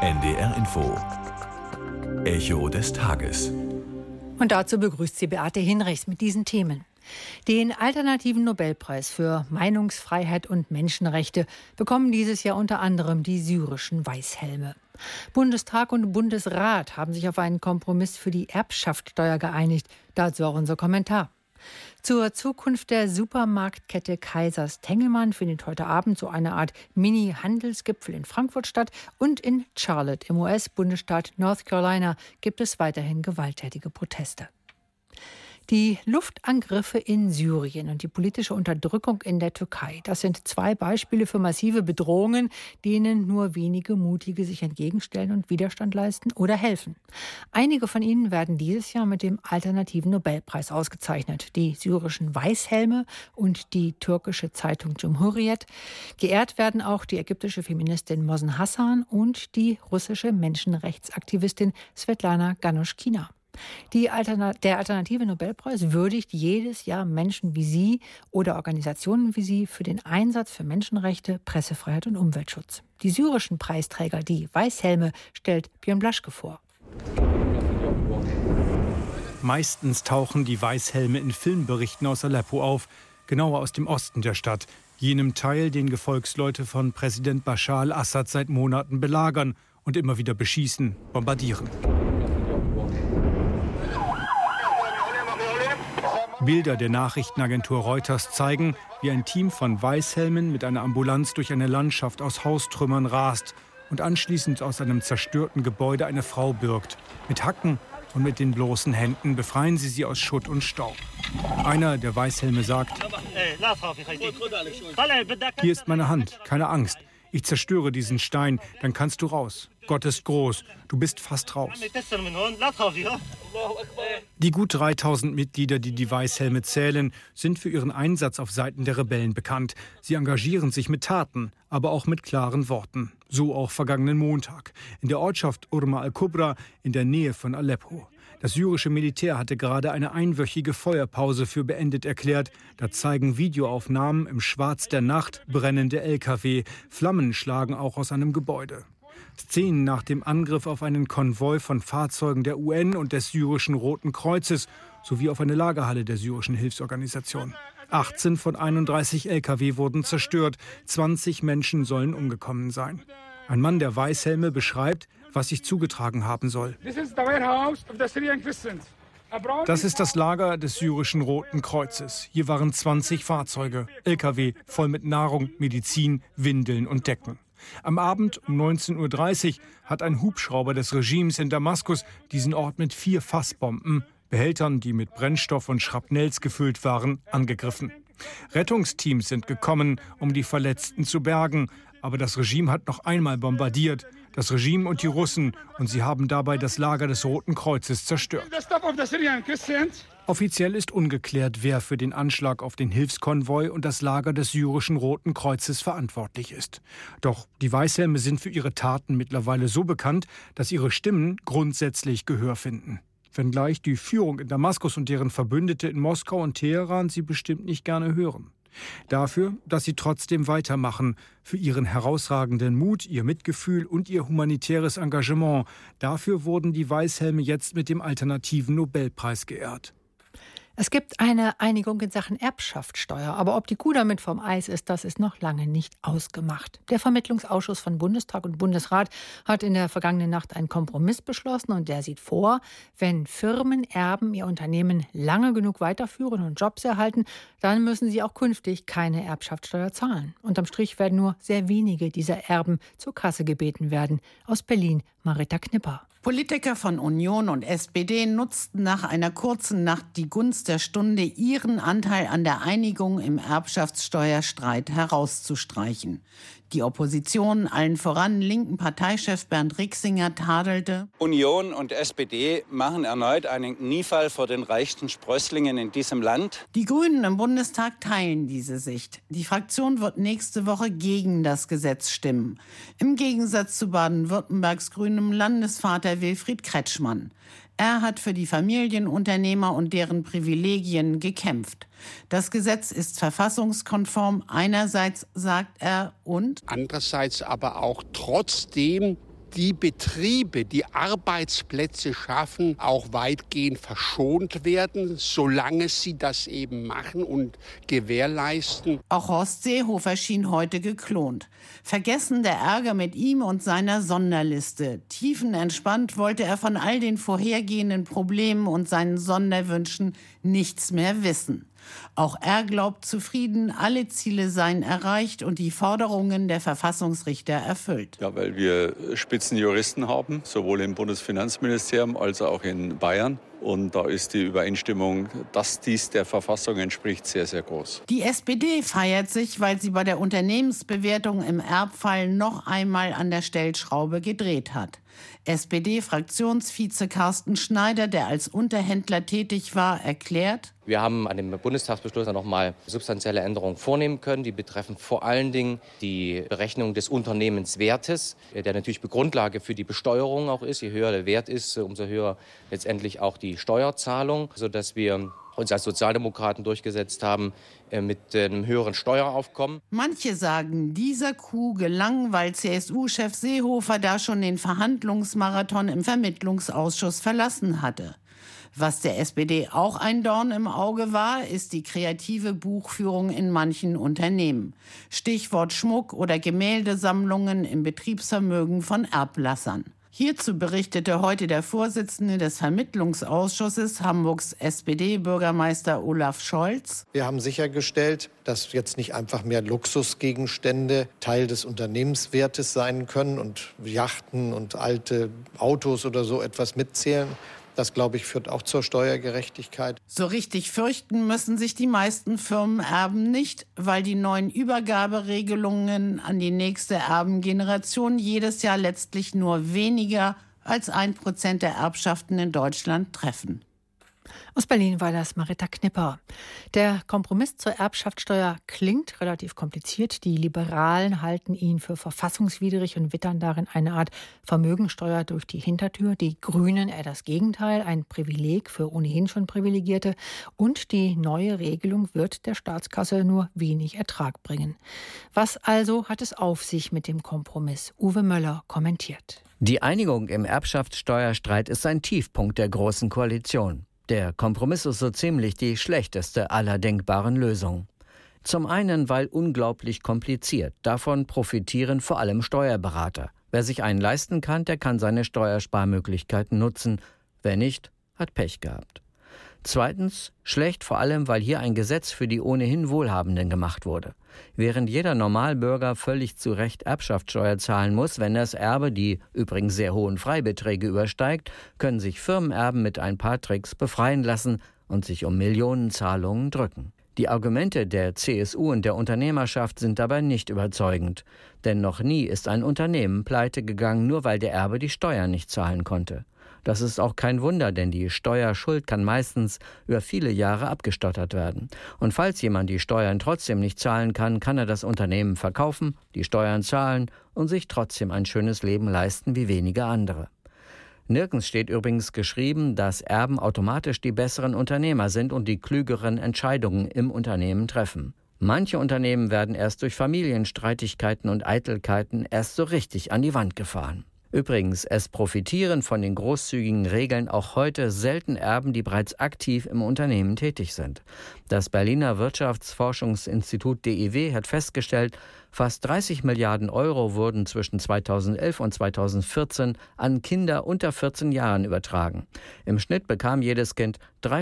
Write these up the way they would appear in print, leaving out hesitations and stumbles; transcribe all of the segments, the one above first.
NDR Info. Echo des Tages. Und dazu begrüßt sie Beate Hinrichs mit diesen Themen. Den alternativen Nobelpreis für Meinungsfreiheit und Menschenrechte bekommen dieses Jahr unter anderem die syrischen Weißhelme. Bundestag und Bundesrat haben sich auf einen Kompromiss für die Erbschaftssteuer geeinigt. Dazu auch unser Kommentar. Zur Zukunft der Supermarktkette Kaisers Tengelmann findet heute Abend so eine Art Mini-Handelsgipfel in Frankfurt statt. Und in Charlotte im US-Bundesstaat North Carolina gibt es weiterhin gewalttätige Proteste. Die Luftangriffe in Syrien und die politische Unterdrückung in der Türkei, das sind zwei Beispiele für massive Bedrohungen, denen nur wenige Mutige sich entgegenstellen und Widerstand leisten oder helfen. Einige von ihnen werden dieses Jahr mit dem alternativen Nobelpreis ausgezeichnet. Die syrischen Weißhelme und die türkische Zeitung Cumhuriyet. Geehrt werden auch die ägyptische Feministin Mohsen Hassan und die russische Menschenrechtsaktivistin Svetlana Ganushkina. Der alternative Nobelpreis würdigt jedes Jahr Menschen wie Sie oder Organisationen wie Sie für den Einsatz für Menschenrechte, Pressefreiheit und Umweltschutz. Die syrischen Preisträger, die Weißhelme, stellt Björn Blaschke vor. Meistens tauchen die Weißhelme in Filmberichten aus Aleppo auf, genauer aus dem Osten der Stadt, jenem Teil, den Gefolgsleute von Präsident Bashar al-Assad seit Monaten belagern und immer wieder beschießen, bombardieren. Bilder der Nachrichtenagentur Reuters zeigen, wie ein Team von Weißhelmen mit einer Ambulanz durch eine Landschaft aus Haustrümmern rast und anschließend aus einem zerstörten Gebäude eine Frau birgt. Mit Hacken und mit den bloßen Händen befreien sie aus Schutt und Staub. Einer der Weißhelme sagt: Hier ist meine Hand, keine Angst. Ich zerstöre diesen Stein, dann kannst du raus. Gott ist groß, du bist fast raus. Die gut 3000 Mitglieder, die die Weißhelme zählen, sind für ihren Einsatz auf Seiten der Rebellen bekannt. Sie engagieren sich mit Taten, aber auch mit klaren Worten. So auch vergangenen Montag in der Ortschaft Urma al-Kubra in der Nähe von Aleppo. Das syrische Militär hatte gerade eine einwöchige Feuerpause für beendet erklärt. Da zeigen Videoaufnahmen im Schwarz der Nacht brennende Lkw. Flammen schlagen auch aus einem Gebäude. Szenen nach dem Angriff auf einen Konvoi von Fahrzeugen der UN und des syrischen Roten Kreuzes sowie auf eine Lagerhalle der syrischen Hilfsorganisation. 18 von 31 Lkw wurden zerstört, 20 Menschen sollen umgekommen sein. Ein Mann der Weißhelme beschreibt, was sich zugetragen haben soll. Das ist das Lager des syrischen Roten Kreuzes. Hier waren 20 Fahrzeuge, Lkw voll mit Nahrung, Medizin, Windeln und Decken. Am Abend um 19:30 Uhr hat ein Hubschrauber des Regimes in Damaskus diesen Ort mit 4 Fassbomben, Behältern, die mit Brennstoff und Schrapnells gefüllt waren, angegriffen. Rettungsteams sind gekommen, um die Verletzten zu bergen. Aber das Regime hat noch einmal bombardiert. Das Regime und die Russen. Und sie haben dabei das Lager des Roten Kreuzes zerstört. Offiziell ist ungeklärt, wer für den Anschlag auf den Hilfskonvoi und das Lager des syrischen Roten Kreuzes verantwortlich ist. Doch die Weißhelme sind für ihre Taten mittlerweile so bekannt, dass ihre Stimmen grundsätzlich Gehör finden. Wenngleich die Führung in Damaskus und deren Verbündete in Moskau und Teheran sie bestimmt nicht gerne hören. Dafür, dass sie trotzdem weitermachen, für ihren herausragenden Mut, ihr Mitgefühl und ihr humanitäres Engagement. Dafür wurden die Weißhelme jetzt mit dem alternativen Nobelpreis geehrt. Es gibt eine Einigung in Sachen Erbschaftssteuer, aber ob die Kuh damit vom Eis ist, das ist noch lange nicht ausgemacht. Der Vermittlungsausschuss von Bundestag und Bundesrat hat in der vergangenen Nacht einen Kompromiss beschlossen und der sieht vor, wenn Firmenerben ihr Unternehmen lange genug weiterführen und Jobs erhalten, dann müssen sie auch künftig keine Erbschaftssteuer zahlen. Unterm Strich werden nur sehr wenige dieser Erben zur Kasse gebeten werden. Aus Berlin, Marita Knipper. Politiker von Union und SPD nutzten nach einer kurzen Nacht die Gunst der Stunde, ihren Anteil an der Einigung im Erbschaftssteuerstreit herauszustreichen. Die Opposition, allen voran linken Parteichef Bernd Rixinger, tadelte: Union und SPD machen erneut einen Kniefall vor den reichsten Sprösslingen in diesem Land. Die Grünen im Bundestag teilen diese Sicht. Die Fraktion wird nächste Woche gegen das Gesetz stimmen. Im Gegensatz zu Baden-Württembergs grünem Landesvater Wilfried Kretschmann. Er hat für die Familienunternehmer und deren Privilegien gekämpft. Das Gesetz ist verfassungskonform einerseits, sagt er, und andererseits aber auch trotzdem die Betriebe, die Arbeitsplätze schaffen, auch weitgehend verschont werden, solange sie das eben machen und gewährleisten. Auch Horst Seehofer schien heute geklont. Vergessen der Ärger mit ihm und seiner Sonderliste. Tiefenentspannt wollte er von all den vorhergehenden Problemen und seinen Sonderwünschen nichts mehr wissen. Auch er glaubt zufrieden, alle Ziele seien erreicht und die Forderungen der Verfassungsrichter erfüllt. Ja, weil wir Spitzenjuristen haben, sowohl im Bundesfinanzministerium als auch in Bayern. Und da ist die Übereinstimmung, dass dies der Verfassung entspricht, sehr, sehr groß. Die SPD feiert sich, weil sie bei der Unternehmensbewertung im Erbfall noch einmal an der Stellschraube gedreht hat. SPD-Fraktionsvize Carsten Schneider, der als Unterhändler tätig war, erklärt: Wir haben an dem Bundestagsbeschluss noch mal substanzielle Änderungen vornehmen können. Die betreffen vor allen Dingen die Berechnung des Unternehmenswertes, der natürlich Grundlage für die Besteuerung auch ist. Je höher der Wert ist, umso höher letztendlich auch die Steuerzahlung, sodass wir uns als Sozialdemokraten durchgesetzt haben mit einem höheren Steueraufkommen. Manche sagen, dieser Coup gelang, weil CSU-Chef Seehofer da schon den Verhandlungsmarathon im Vermittlungsausschuss verlassen hatte. Was der SPD auch ein Dorn im Auge war, ist die kreative Buchführung in manchen Unternehmen. Stichwort Schmuck- oder Gemäldesammlungen im Betriebsvermögen von Erblassern. Hierzu berichtete heute der Vorsitzende des Vermittlungsausschusses, Hamburgs SPD-Bürgermeister Olaf Scholz: Wir haben sichergestellt, dass jetzt nicht einfach mehr Luxusgegenstände Teil des Unternehmenswertes sein können und Yachten und alte Autos oder so etwas mitzählen. Das, glaube ich, führt auch zur Steuergerechtigkeit. So richtig fürchten müssen sich die meisten Firmenerben nicht, weil die neuen Übergaberegelungen an die nächste Erbengeneration jedes Jahr letztlich nur weniger als 1% der Erbschaften in Deutschland treffen. Aus Berlin war das Marita Knipper. Der Kompromiss zur Erbschaftssteuer klingt relativ kompliziert. Die Liberalen halten ihn für verfassungswidrig und wittern darin eine Art Vermögensteuer durch die Hintertür. Die Grünen eher das Gegenteil, ein Privileg für ohnehin schon Privilegierte. Und die neue Regelung wird der Staatskasse nur wenig Ertrag bringen. Was also hat es auf sich mit dem Kompromiss? Uwe Möller kommentiert. Die Einigung im Erbschaftssteuerstreit ist ein Tiefpunkt der Großen Koalition. Der Kompromiss ist so ziemlich die schlechteste aller denkbaren Lösungen. Zum einen, weil unglaublich kompliziert. Davon profitieren vor allem Steuerberater. Wer sich einen leisten kann, der kann seine Steuersparmöglichkeiten nutzen. Wer nicht, hat Pech gehabt. Zweitens, schlecht vor allem, weil hier ein Gesetz für die ohnehin Wohlhabenden gemacht wurde. Während jeder Normalbürger völlig zu Recht Erbschaftssteuer zahlen muss, wenn das Erbe die übrigens sehr hohen Freibeträge übersteigt, können sich Firmenerben mit ein paar Tricks befreien lassen und sich um Millionenzahlungen drücken. Die Argumente der CSU und der Unternehmerschaft sind dabei nicht überzeugend. Denn noch nie ist ein Unternehmen pleite gegangen, nur weil der Erbe die Steuern nicht zahlen konnte. Das ist auch kein Wunder, denn die Steuerschuld kann meistens über viele Jahre abgestottert werden. Und falls jemand die Steuern trotzdem nicht zahlen kann, kann er das Unternehmen verkaufen, die Steuern zahlen und sich trotzdem ein schönes Leben leisten wie wenige andere. Nirgends steht übrigens geschrieben, dass Erben automatisch die besseren Unternehmer sind und die klügeren Entscheidungen im Unternehmen treffen. Manche Unternehmen werden erst durch Familienstreitigkeiten und Eitelkeiten erst so richtig an die Wand gefahren. Übrigens, es profitieren von den großzügigen Regeln auch heute selten Erben, die bereits aktiv im Unternehmen tätig sind. Das Berliner Wirtschaftsforschungsinstitut DIW hat festgestellt, fast 30 Milliarden Euro wurden zwischen 2011 und 2014 an Kinder unter 14 Jahren übertragen. Im Schnitt bekam jedes Kind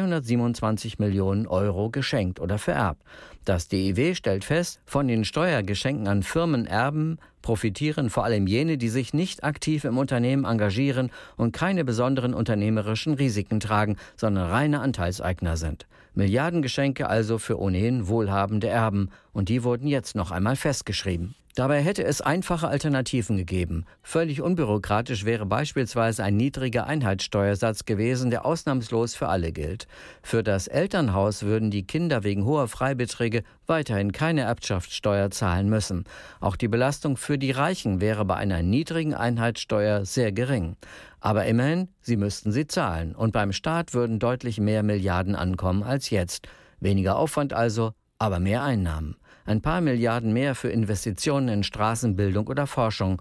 327 Millionen Euro geschenkt oder vererbt. Das DIW stellt fest, von den Steuergeschenken an Firmenerben profitieren vor allem jene, die sich nicht aktiv im Unternehmen engagieren und keine besonderen unternehmerischen Risiken tragen, sondern reine Anteilseigner sind. Milliardengeschenke also für ohnehin wohlhabende Erben. Und die wurden jetzt noch einmal festgeschrieben. Dabei hätte es einfache Alternativen gegeben. Völlig unbürokratisch wäre beispielsweise ein niedriger Einheitssteuersatz gewesen, der ausnahmslos für alle gilt. Für das Elternhaus würden die Kinder wegen hoher Freibeträge weiterhin keine Erbschaftssteuer zahlen müssen. Auch die Belastung für die Reichen wäre bei einer niedrigen Einheitssteuer sehr gering. Aber immerhin, sie müssten sie zahlen. Und beim Staat würden deutlich mehr Milliarden ankommen als jetzt. Weniger Aufwand also, aber mehr Einnahmen. Ein paar Milliarden mehr für Investitionen in Straßenbildung oder Forschung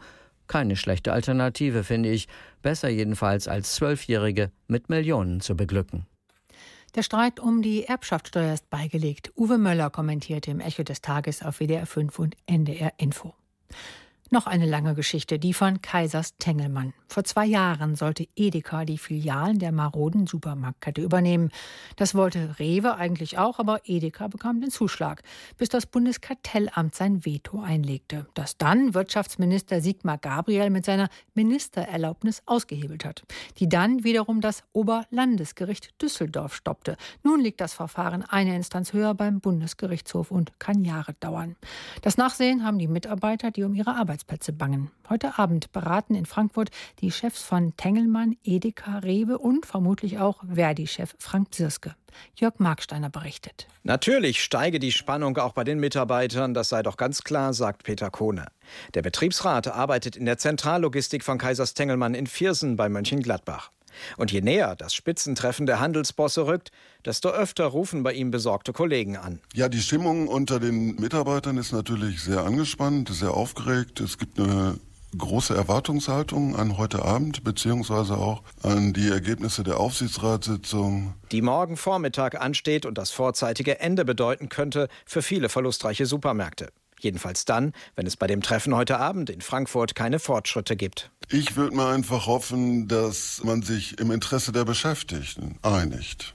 Keine schlechte Alternative, finde ich. Besser jedenfalls als 12-Jährige mit Millionen zu beglücken. Der Streit um die Erbschaftssteuer ist beigelegt. Uwe Möller kommentierte im Echo des Tages auf WDR 5 und NDR Info. Noch eine lange Geschichte, die von Kaisers Tengelmann. Vor 2 Jahren sollte Edeka die Filialen der maroden Supermarktkette übernehmen. Das wollte Rewe eigentlich auch, aber Edeka bekam den Zuschlag, bis das Bundeskartellamt sein Veto einlegte, das dann Wirtschaftsminister Sigmar Gabriel mit seiner Ministererlaubnis ausgehebelt hat, die dann wiederum das Oberlandesgericht Düsseldorf stoppte. Nun liegt das Verfahren eine Instanz höher beim Bundesgerichtshof und kann Jahre dauern. Das Nachsehen haben die Mitarbeiter, die um ihre Arbeitsplätze bangen. Heute Abend beraten in Frankfurt die Chefs von Tengelmann, Edeka, Rewe und vermutlich auch Verdi-Chef Frank Sirske. Jörg Marksteiner berichtet. Natürlich steige die Spannung auch bei den Mitarbeitern, das sei doch ganz klar, sagt Peter Kohne. Der Betriebsrat arbeitet in der Zentrallogistik von Kaisers Tengelmann in Viersen bei Mönchengladbach. Und je näher das Spitzentreffen der Handelsbosse rückt, desto öfter rufen bei ihm besorgte Kollegen an. Ja, die Stimmung unter den Mitarbeitern ist natürlich sehr angespannt, sehr aufgeregt. Es gibt eine große Erwartungshaltung an heute Abend, beziehungsweise auch an die Ergebnisse der Aufsichtsratssitzung. Die morgen Vormittag ansteht und das vorzeitige Ende bedeuten könnte für viele verlustreiche Supermärkte. Jedenfalls dann, wenn es bei dem Treffen heute Abend in Frankfurt keine Fortschritte gibt. Ich würde mir einfach hoffen, dass man sich im Interesse der Beschäftigten einigt.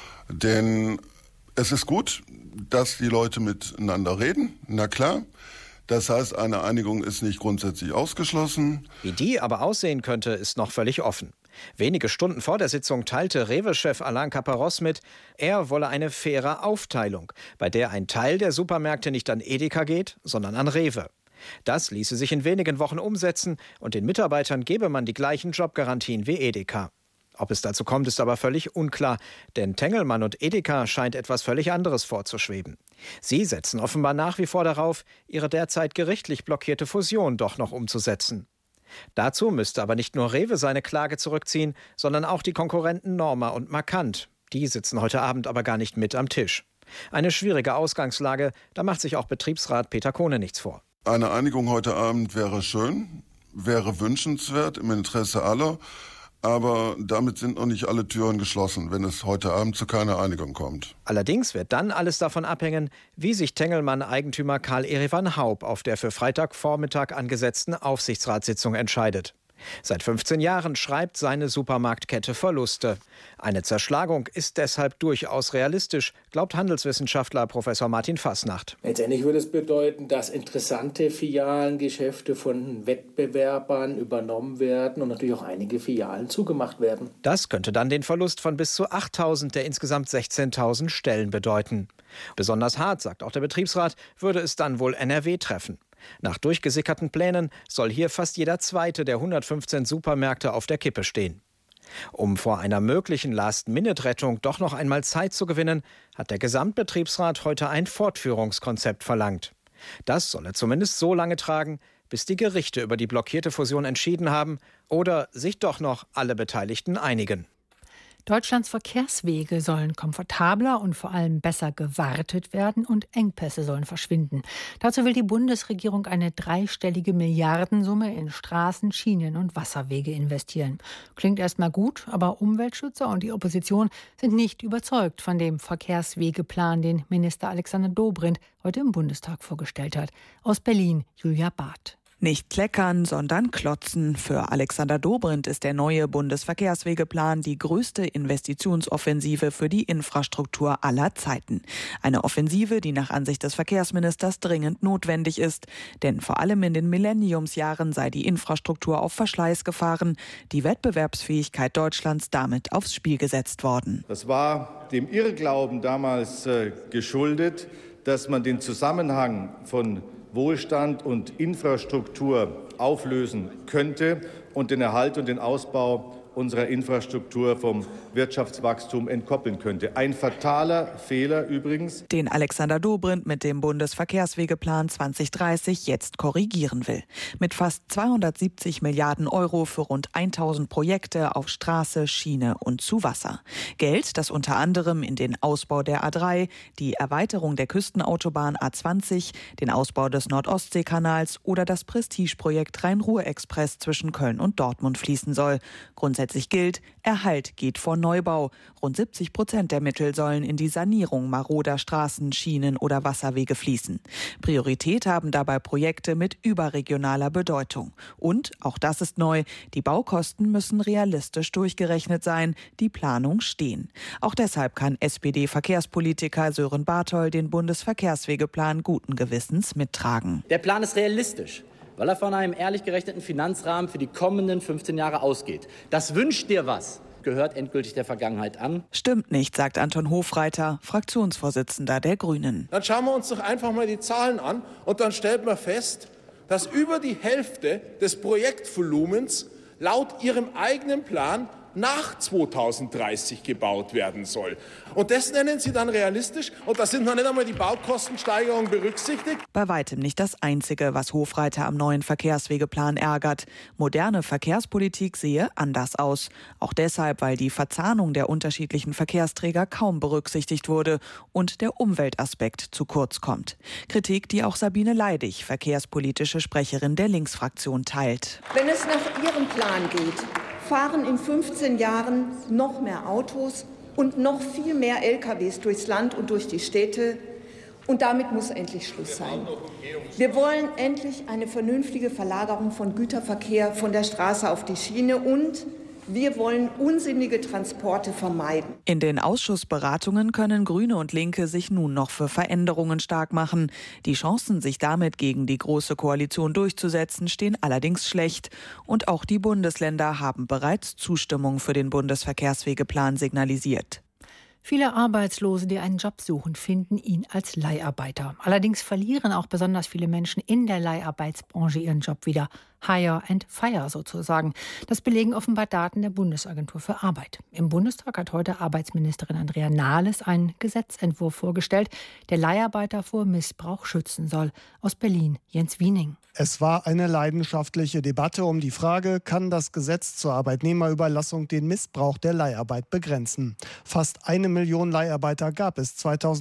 Denn es ist gut, dass die Leute miteinander reden, na klar. Das heißt, eine Einigung ist nicht grundsätzlich ausgeschlossen. Wie die aber aussehen könnte, ist noch völlig offen. Wenige Stunden vor der Sitzung teilte Rewe-Chef Alain Caparros mit, er wolle eine faire Aufteilung, bei der ein Teil der Supermärkte nicht an Edeka geht, sondern an Rewe. Das ließe sich in wenigen Wochen umsetzen und den Mitarbeitern gebe man die gleichen Jobgarantien wie Edeka. Ob es dazu kommt, ist aber völlig unklar, denn Tengelmann und Edeka scheint etwas völlig anderes vorzuschweben. Sie setzen offenbar nach wie vor darauf, ihre derzeit gerichtlich blockierte Fusion doch noch umzusetzen. Dazu müsste aber nicht nur Rewe seine Klage zurückziehen, sondern auch die Konkurrenten Norma und Markant. Die sitzen heute Abend aber gar nicht mit am Tisch. Eine schwierige Ausgangslage, da macht sich auch Betriebsrat Peter Kohne nichts vor. Eine Einigung heute Abend wäre schön, wäre wünschenswert im Interesse aller. Aber damit sind noch nicht alle Türen geschlossen, wenn es heute Abend zu keiner Einigung kommt. Allerdings wird dann alles davon abhängen, wie sich Tengelmann-Eigentümer Karl-Erevan Haup auf der für Freitagvormittag angesetzten Aufsichtsratssitzung entscheidet. Seit 15 Jahren schreibt seine Supermarktkette Verluste. Eine Zerschlagung ist deshalb durchaus realistisch, glaubt Handelswissenschaftler Professor Martin Fasnacht. Letztendlich würde es bedeuten, dass interessante Filialengeschäfte von Wettbewerbern übernommen werden und natürlich auch einige Filialen zugemacht werden. Das könnte dann den Verlust von bis zu 8.000 der insgesamt 16.000 Stellen bedeuten. Besonders hart, sagt auch der Betriebsrat, würde es dann wohl NRW treffen. Nach durchgesickerten Plänen soll hier fast jeder zweite der 115 Supermärkte auf der Kippe stehen. Um vor einer möglichen Last-Minute-Rettung doch noch einmal Zeit zu gewinnen, hat der Gesamtbetriebsrat heute ein Fortführungskonzept verlangt. Das solle zumindest so lange tragen, bis die Gerichte über die blockierte Fusion entschieden haben oder sich doch noch alle Beteiligten einigen. Deutschlands Verkehrswege sollen komfortabler und vor allem besser gewartet werden und Engpässe sollen verschwinden. Dazu will die Bundesregierung eine 3-stellige Milliardensumme in Straßen, Schienen und Wasserwege investieren. Klingt erstmal gut, aber Umweltschützer und die Opposition sind nicht überzeugt von dem Verkehrswegeplan, den Minister Alexander Dobrindt heute im Bundestag vorgestellt hat. Aus Berlin, Julia Barth. Nicht kleckern, sondern klotzen. Für Alexander Dobrindt ist der neue Bundesverkehrswegeplan die größte Investitionsoffensive für die Infrastruktur aller Zeiten. Eine Offensive, die nach Ansicht des Verkehrsministers dringend notwendig ist. Denn vor allem in den Millenniumsjahren sei die Infrastruktur auf Verschleiß gefahren, die Wettbewerbsfähigkeit Deutschlands damit aufs Spiel gesetzt worden. Das war dem Irrglauben damals geschuldet, dass man den Zusammenhang von Wohlstand und Infrastruktur auflösen könnte und den Erhalt und den Ausbau unserer Infrastruktur vom Wirtschaftswachstum entkoppeln könnte. Ein fataler Fehler übrigens, den Alexander Dobrindt mit dem Bundesverkehrswegeplan 2030 jetzt korrigieren will. Mit fast 270 Milliarden Euro für rund 1000 Projekte auf Straße, Schiene und zu Wasser. Geld, das unter anderem in den Ausbau der A3, die Erweiterung der Küstenautobahn A20, den Ausbau des Nord-Ostsee-Kanals oder das Prestigeprojekt Rhein-Ruhr-Express zwischen Köln und Dortmund fließen soll. Grundsätzlich gilt, Erhalt geht vor Neubau. Rund 70% der Mittel sollen in die Sanierung maroder Straßen, Schienen oder Wasserwege fließen. Priorität haben dabei Projekte mit überregionaler Bedeutung. Und, auch das ist neu, die Baukosten müssen realistisch durchgerechnet sein, die Planung stehen. Auch deshalb kann SPD-Verkehrspolitiker Sören Barthold den Bundesverkehrswegeplan guten Gewissens mittragen. Der Plan ist realistisch, weil er von einem ehrlich gerechneten Finanzrahmen für die kommenden 15 Jahre ausgeht. Das wünscht dir was, gehört endgültig der Vergangenheit an. Stimmt nicht, sagt Anton Hofreiter, Fraktionsvorsitzender der Grünen. Dann schauen wir uns doch einfach mal die Zahlen an und dann stellt man fest, dass über die Hälfte des Projektvolumens laut Ihrem eigenen Plan nach 2030 gebaut werden soll. Und das nennen Sie dann realistisch? Und da sind noch nicht einmal die Baukostensteigerungen berücksichtigt? Bei weitem nicht das Einzige, was Hofreiter am neuen Verkehrswegeplan ärgert. Moderne Verkehrspolitik sehe anders aus. Auch deshalb, weil die Verzahnung der unterschiedlichen Verkehrsträger kaum berücksichtigt wurde und der Umweltaspekt zu kurz kommt. Kritik, die auch Sabine Leidig, verkehrspolitische Sprecherin der Linksfraktion, teilt. Wenn es nach Ihrem Plan geht, fahren in 15 Jahren noch mehr Autos und noch viel mehr LKWs durchs Land und durch die Städte. Und damit muss endlich Schluss sein. Wir wollen endlich eine vernünftige Verlagerung von Güterverkehr von der Straße auf die Schiene und wir wollen unsinnige Transporte vermeiden. In den Ausschussberatungen können Grüne und Linke sich nun noch für Veränderungen stark machen. Die Chancen, sich damit gegen die Große Koalition durchzusetzen, stehen allerdings schlecht. Und auch die Bundesländer haben bereits Zustimmung für den Bundesverkehrswegeplan signalisiert. Viele Arbeitslose, die einen Job suchen, finden ihn als Leiharbeiter. Allerdings verlieren auch besonders viele Menschen in der Leiharbeitsbranche ihren Job wieder. Hire and fire sozusagen. Das belegen offenbar Daten der Bundesagentur für Arbeit. Im Bundestag hat heute Arbeitsministerin Andrea Nahles einen Gesetzentwurf vorgestellt, der Leiharbeiter vor Missbrauch schützen soll. Aus Berlin, Jens Wiening. Es war eine leidenschaftliche Debatte um die Frage, kann das Gesetz zur Arbeitnehmerüberlassung den Missbrauch der Leiharbeit begrenzen? Fast 1 Million Leiharbeiter gab es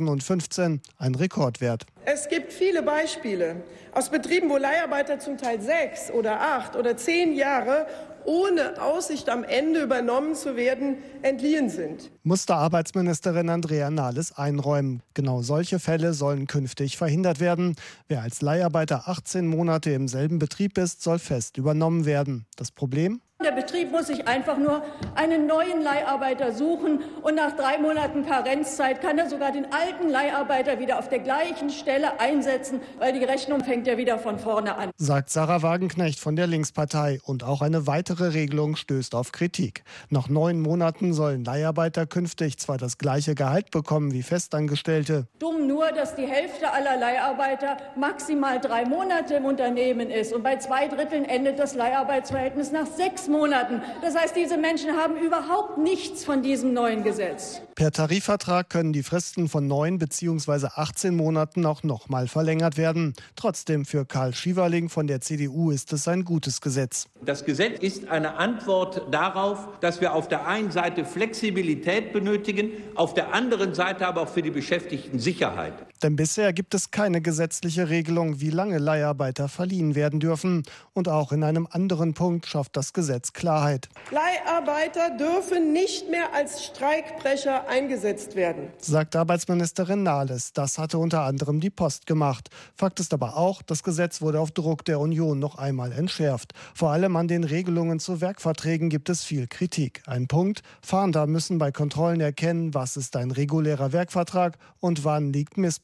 2015, ein Rekordwert. Es gibt viele Beispiele aus Betrieben, wo Leiharbeiter zum Teil 6 oder 8 oder 10 Jahre ohne Aussicht am Ende übernommen zu werden, entliehen sind. Musste Arbeitsministerin Andrea Nahles einräumen. Genau solche Fälle sollen künftig verhindert werden. Wer als Leiharbeiter 18 Monate im selben Betrieb ist, soll fest übernommen werden. Das Problem? Der Betrieb muss sich einfach nur einen neuen Leiharbeiter suchen und nach 3 Monaten Karenzzeit kann er sogar den alten Leiharbeiter wieder auf der gleichen Stelle einsetzen, weil die Rechnung fängt ja wieder von vorne an. Sagt Sarah Wagenknecht von der Linkspartei. Und auch eine weitere Regelung stößt auf Kritik. Nach 9 Monaten sollen Leiharbeiter künftig zwar das gleiche Gehalt bekommen wie Festangestellte. Dumm nur, dass die Hälfte aller Leiharbeiter maximal 3 Monate im Unternehmen ist. Und bei 2/3 endet das Leiharbeitsverhältnis nach 6 Monaten. Das heißt, diese Menschen haben überhaupt nichts von diesem neuen Gesetz. Per Tarifvertrag können die Fristen von 9 bzw. 18 Monaten auch nochmal verlängert werden. Trotzdem für Karl Schieverling von der CDU ist es ein gutes Gesetz. Das Gesetz ist eine Antwort darauf, dass wir auf der einen Seite Flexibilität benötigen, auf der anderen Seite aber auch für die Beschäftigten Sicherheit. Denn bisher gibt es keine gesetzliche Regelung, wie lange Leiharbeiter verliehen werden dürfen. Und auch in einem anderen Punkt schafft das Gesetz Klarheit. Leiharbeiter dürfen nicht mehr als Streikbrecher eingesetzt werden, sagt Arbeitsministerin Nahles. Das hatte unter anderem die Post gemacht. Fakt ist aber auch, das Gesetz wurde auf Druck der Union noch einmal entschärft. Vor allem an den Regelungen zu Werkverträgen gibt es viel Kritik. Ein Punkt: Fahnder müssen bei Kontrollen erkennen, was ist ein regulärer Werkvertrag und wann liegt Missbrauch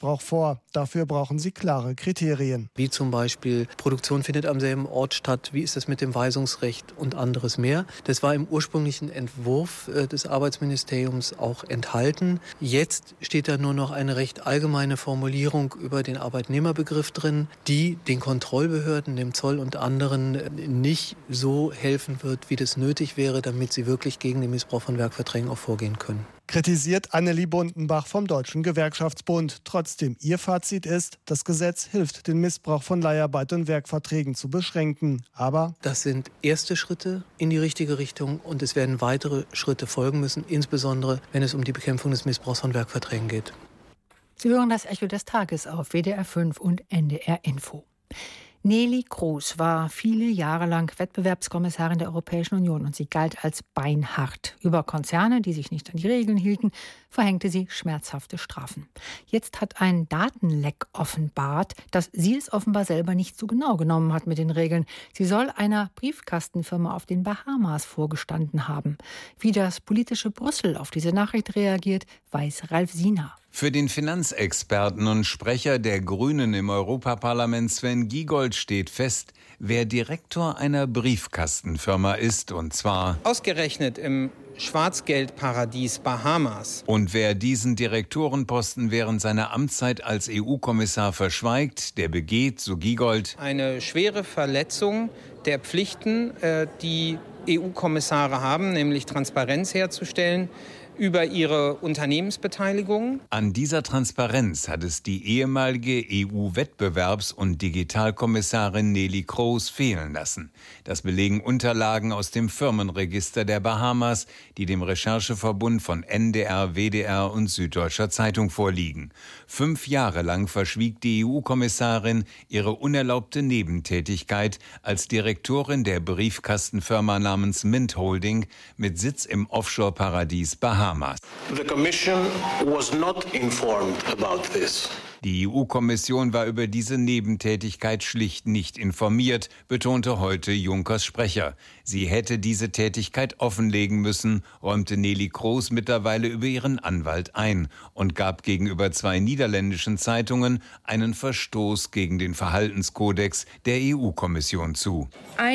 Missbrauch vor. Dafür brauchen sie klare Kriterien. Wie zum Beispiel, Produktion findet am selben Ort statt, wie ist es mit dem Weisungsrecht und anderes mehr. Das war im ursprünglichen Entwurf des Arbeitsministeriums auch enthalten. Jetzt steht da nur noch eine recht allgemeine Formulierung über den Arbeitnehmerbegriff drin, die den Kontrollbehörden, dem Zoll und anderen nicht so helfen wird, wie das nötig wäre, damit sie wirklich gegen den Missbrauch von Werkverträgen auch vorgehen können. Kritisiert Annelie Bundenbach vom Deutschen Gewerkschaftsbund. Trotzdem, ihr Fazit ist, das Gesetz hilft, den Missbrauch von Leiharbeit und Werkverträgen zu beschränken. Aber das sind erste Schritte in die richtige Richtung und es werden weitere Schritte folgen müssen, insbesondere wenn es um die Bekämpfung des Missbrauchs von Werkverträgen geht. Sie hören das Echo des Tages auf WDR 5 und NDR Info. Neelie Kroes war viele Jahre lang Wettbewerbskommissarin der Europäischen Union und sie galt als beinhart. Über Konzerne, die sich nicht an die Regeln hielten, verhängte sie schmerzhafte Strafen. Jetzt hat ein Datenleck offenbart, dass sie es offenbar selber nicht so genau genommen hat mit den Regeln. Sie soll einer Briefkastenfirma auf den Bahamas vorgestanden haben. Wie das politische Brüssel auf diese Nachricht reagiert, weiß Ralf Sina. Für den Finanzexperten und Sprecher der Grünen im Europaparlament Sven Giegold steht fest, wer Direktor einer Briefkastenfirma ist, und zwar ausgerechnet im Schwarzgeldparadies Bahamas. Und wer diesen Direktorenposten während seiner Amtszeit als EU-Kommissar verschweigt, der begeht, so Giegold, eine schwere Verletzung der Pflichten, die EU-Kommissare haben, nämlich Transparenz herzustellen über ihre Unternehmensbeteiligung. An dieser Transparenz hat es die ehemalige EU-Wettbewerbs- und Digitalkommissarin Neelie Kroes fehlen lassen. Das belegen Unterlagen aus dem Firmenregister der Bahamas, die dem Rechercheverbund von NDR, WDR und Süddeutscher Zeitung vorliegen. 5 Jahre lang verschwieg die EU-Kommissarin ihre unerlaubte Nebentätigkeit als Direktorin der Briefkastenfirma namens Mint Holding mit Sitz im Offshore-Paradies Bahamas. The Commission was not informed about this. Die EU-Kommission war über diese Nebentätigkeit schlicht nicht informiert, betonte heute Junckers Sprecher. Sie hätte diese Tätigkeit offenlegen müssen, räumte Neelie Kroes mittlerweile über ihren Anwalt ein und gab gegenüber 2 niederländischen Zeitungen einen Verstoß gegen den Verhaltenskodex der EU-Kommission zu.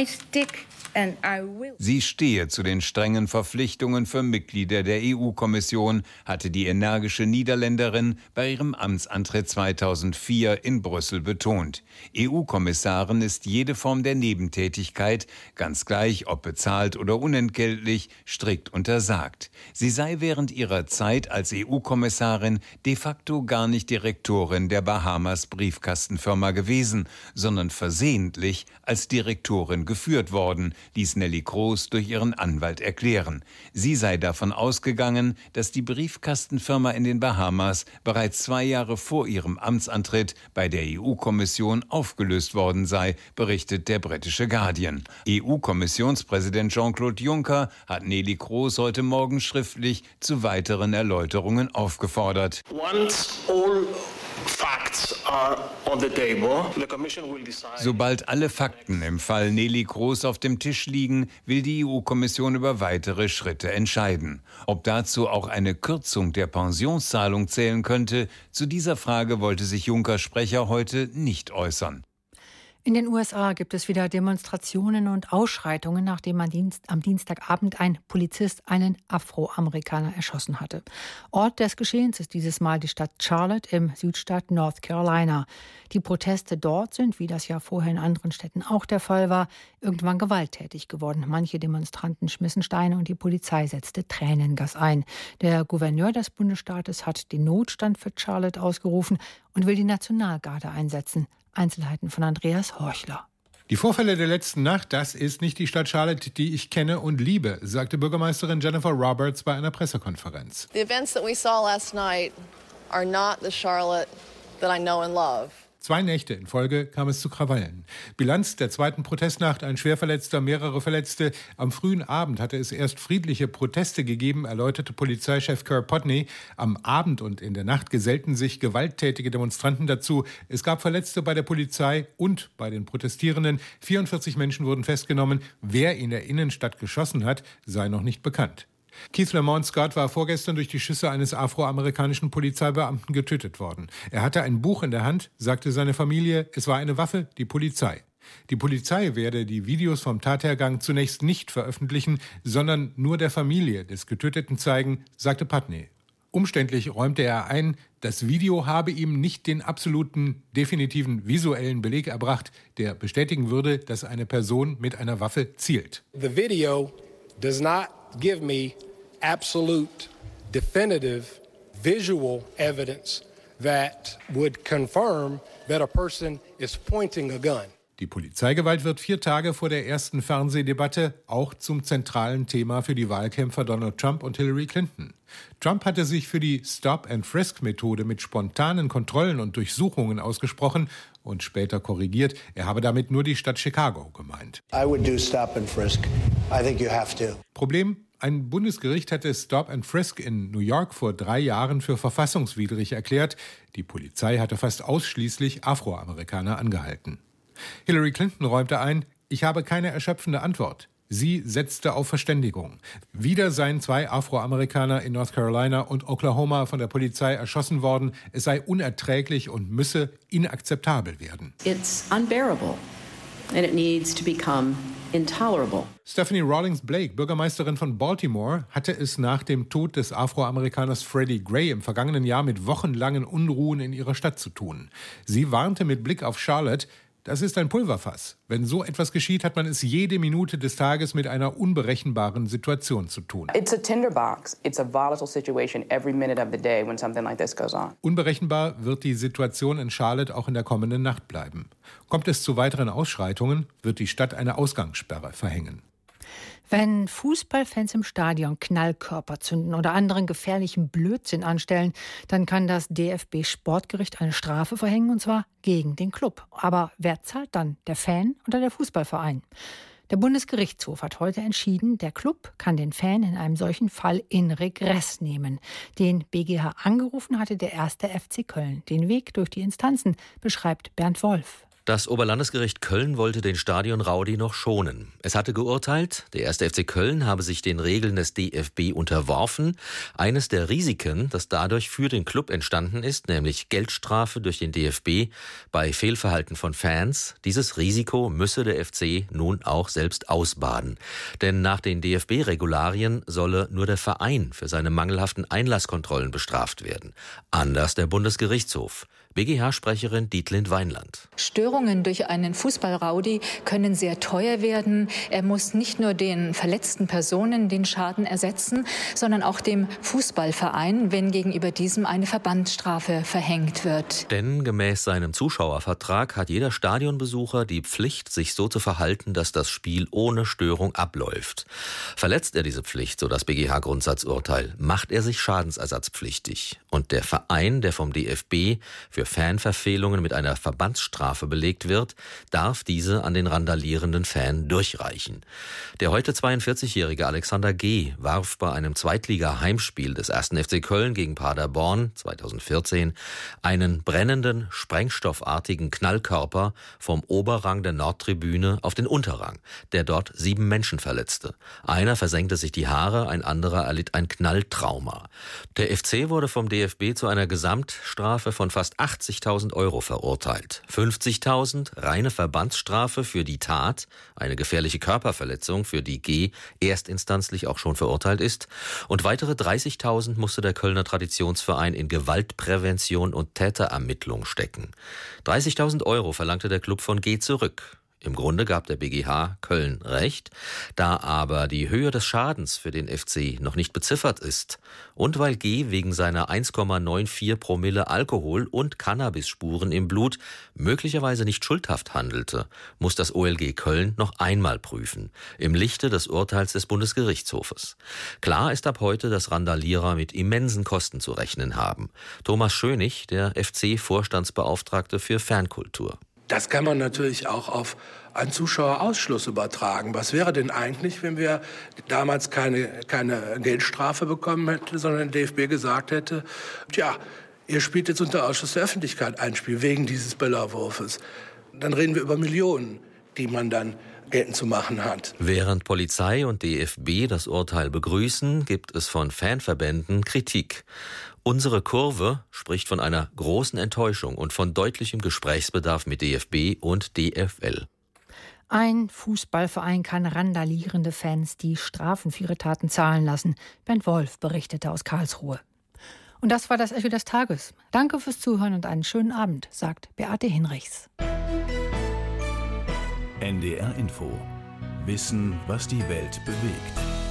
Sie stehe zu den strengen Verpflichtungen für Mitglieder der EU-Kommission, hatte die energische Niederländerin bei ihrem Amtsantritt 2004 in Brüssel betont. EU-Kommissaren ist jede Form der Nebentätigkeit, ganz gleich ob bezahlt oder unentgeltlich, strikt untersagt. Sie sei während ihrer Zeit als EU-Kommissarin de facto gar nicht Direktorin der Bahamas Briefkastenfirma gewesen, sondern versehentlich als Direktorin geführt worden, ließ Neelie Kroes durch ihren Anwalt erklären. Sie sei davon ausgegangen, dass die Briefkastenfirma in den Bahamas bereits 2 Jahre vor ihrem Amtsantritt bei der EU-Kommission aufgelöst worden sei, berichtet der britische Guardian. EU-Kommissionspräsident Jean-Claude Juncker hat Neelie Kroes heute Morgen schriftlich zu weiteren Erläuterungen aufgefordert. Sobald alle Fakten im Fall Neelie Kroes auf dem Tisch liegen, will die EU-Kommission über weitere Schritte entscheiden. Ob dazu auch eine Kürzung der Pensionszahlung zählen könnte, zu dieser Frage wollte sich Junckers Sprecher heute nicht äußern. In den USA gibt es wieder Demonstrationen und Ausschreitungen, nachdem am Dienstagabend ein Polizist einen Afroamerikaner erschossen hatte. Ort des Geschehens ist dieses Mal die Stadt Charlotte im Südstaat North Carolina. Die Proteste dort sind, wie das ja vorher in anderen Städten auch der Fall war, irgendwann gewalttätig geworden. Manche Demonstranten schmissen Steine und die Polizei setzte Tränengas ein. Der Gouverneur des Bundesstaates hat den Notstand für Charlotte ausgerufen und will die Nationalgarde einsetzen. Einzelheiten von Andreas Horchler. Die Vorfälle der letzten Nacht, das ist nicht die Stadt Charlotte, die ich kenne und liebe, sagte Bürgermeisterin Jennifer Roberts bei einer Pressekonferenz. The events that we saw last night are not the Charlotte that I know and love. 2 Nächte in Folge kam es zu Krawallen. Bilanz der zweiten Protestnacht, ein Schwerverletzter, mehrere Verletzte. Am frühen Abend hatte es erst friedliche Proteste gegeben, erläuterte Polizeichef Kerr Potney. Am Abend und in der Nacht gesellten sich gewalttätige Demonstranten dazu. Es gab Verletzte bei der Polizei und bei den Protestierenden. 44 Menschen wurden festgenommen. Wer in der Innenstadt geschossen hat, sei noch nicht bekannt. Keith Lamont Scott war vorgestern durch die Schüsse eines afroamerikanischen Polizeibeamten getötet worden. Er hatte ein Buch in der Hand, sagte seine Familie, es war eine Waffe, die Polizei. Die Polizei werde die Videos vom Tathergang zunächst nicht veröffentlichen, sondern nur der Familie des Getöteten zeigen, sagte Putney. Umständlich räumte er ein, das Video habe ihm nicht den absoluten, definitiven visuellen Beleg erbracht, der bestätigen würde, dass eine Person mit einer Waffe zielt. The video does not give me absolute, definitive visual evidence that would confirm that a person is pointing a gun. Die Polizeigewalt wird 4 Tage vor der ersten Fernsehdebatte auch zum zentralen Thema für die Wahlkämpfer Donald Trump und Hillary Clinton. Trump hatte sich für die Stop-and-Frisk-Methode mit spontanen Kontrollen und Durchsuchungen ausgesprochen und später korrigiert, er habe damit nur die Stadt Chicago gemeint. I would do stop and frisk. I think you have to. Problem: Ein Bundesgericht hatte Stop and Frisk in New York vor 3 Jahren für verfassungswidrig erklärt. Die Polizei hatte fast ausschließlich Afroamerikaner angehalten. Hillary Clinton räumte ein, ich habe keine erschöpfende Antwort. Sie setzte auf Verständigung. Wieder seien 2 Afroamerikaner in North Carolina und Oklahoma von der Polizei erschossen worden. Es sei unerträglich und müsse inakzeptabel werden. It's unbearable and it needs to become intolerable. Stephanie Rawlings Blake, Bürgermeisterin von Baltimore, hatte es nach dem Tod des Afroamerikaners Freddie Gray im vergangenen Jahr mit wochenlangen Unruhen in ihrer Stadt zu tun. Sie warnte mit Blick auf Charlotte, das ist ein Pulverfass. Wenn so etwas geschieht, hat man es jede Minute des Tages mit einer unberechenbaren Situation zu tun. It's a tinderbox. It's a volatile situation every minute of the day when something like this goes on. Unberechenbar wird die Situation in Charlotte auch in der kommenden Nacht bleiben. Kommt es zu weiteren Ausschreitungen, wird die Stadt eine Ausgangssperre verhängen. Wenn Fußballfans im Stadion Knallkörper zünden oder anderen gefährlichen Blödsinn anstellen, dann kann das DFB-Sportgericht eine Strafe verhängen, und zwar gegen den Club. Aber wer zahlt dann? Der Fan oder der Fußballverein? Der Bundesgerichtshof hat heute entschieden, der Club kann den Fan in einem solchen Fall in Regress nehmen. Den BGH angerufen hatte der 1. FC Köln. Den Weg durch die Instanzen beschreibt Bernd Wolf. Das Oberlandesgericht Köln wollte den Stadion-Rowdy noch schonen. Es hatte geurteilt, der 1. FC Köln habe sich den Regeln des DFB unterworfen. Eines der Risiken, das dadurch für den Club entstanden ist, nämlich Geldstrafe durch den DFB bei Fehlverhalten von Fans, dieses Risiko müsse der FC nun auch selbst ausbaden. Denn nach den DFB-Regularien solle nur der Verein für seine mangelhaften Einlasskontrollen bestraft werden. Anders der Bundesgerichtshof. BGH-Sprecherin Dietlind Weinland. Störungen durch einen Fußballrowdy können sehr teuer werden. Er muss nicht nur den verletzten Personen den Schaden ersetzen, sondern auch dem Fußballverein, wenn gegenüber diesem eine Verbandsstrafe verhängt wird. Denn gemäß seinem Zuschauervertrag hat jeder Stadionbesucher die Pflicht, sich so zu verhalten, dass das Spiel ohne Störung abläuft. Verletzt er diese Pflicht, so das BGH-Grundsatzurteil, macht er sich schadensersatzpflichtig. Und der Verein, der vom DFB für Fanverfehlungen mit einer Verbandsstrafe belegt wird, darf diese an den randalierenden Fan durchreichen. Der heute 42-jährige Alexander G. warf bei einem Zweitliga-Heimspiel des 1. FC Köln gegen Paderborn 2014 einen brennenden, sprengstoffartigen Knallkörper vom Oberrang der Nordtribüne auf den Unterrang, der dort 7 Menschen verletzte. Einer versenkte sich die Haare, ein anderer erlitt ein Knalltrauma. Der FC wurde vom DFB zu einer Gesamtstrafe von fast 80.000 € verurteilt. 50.000 reine Verbandsstrafe für die Tat, eine gefährliche Körperverletzung, für die G. erstinstanzlich auch schon verurteilt ist. Und weitere 30.000 musste der Kölner Traditionsverein in Gewaltprävention und Täterermittlung stecken. 30.000 € verlangte der Club von G. zurück. Im Grunde gab der BGH Köln recht, da aber die Höhe des Schadens für den FC noch nicht beziffert ist und weil G. wegen seiner 1,94 Promille Alkohol- und Cannabisspuren im Blut möglicherweise nicht schuldhaft handelte, muss das OLG Köln noch einmal prüfen, im Lichte des Urteils des Bundesgerichtshofes. Klar ist ab heute, dass Randalierer mit immensen Kosten zu rechnen haben. Thomas Schönig, der FC-Vorstandsbeauftragte für Fankultur. Das kann man natürlich auch auf einen Zuschauerausschluss übertragen. Was wäre denn eigentlich, wenn wir damals keine Geldstrafe bekommen hätten, sondern der DFB gesagt hätte, tja, ihr spielt jetzt unter Ausschluss der Öffentlichkeit ein Spiel wegen dieses Böllerwurfes. Dann reden wir über Millionen, die man dann geltend zu machen hat. Während Polizei und DFB das Urteil begrüßen, gibt es von Fanverbänden Kritik. Unsere Kurve spricht von einer großen Enttäuschung und von deutlichem Gesprächsbedarf mit DFB und DFL. Ein Fußballverein kann randalierende Fans die Strafen für ihre Taten zahlen lassen. Bernd Wolf berichtete aus Karlsruhe. Und das war das Echo des Tages. Danke fürs Zuhören und einen schönen Abend, sagt Beate Hinrichs. NDR Info. Wissen, was die Welt bewegt.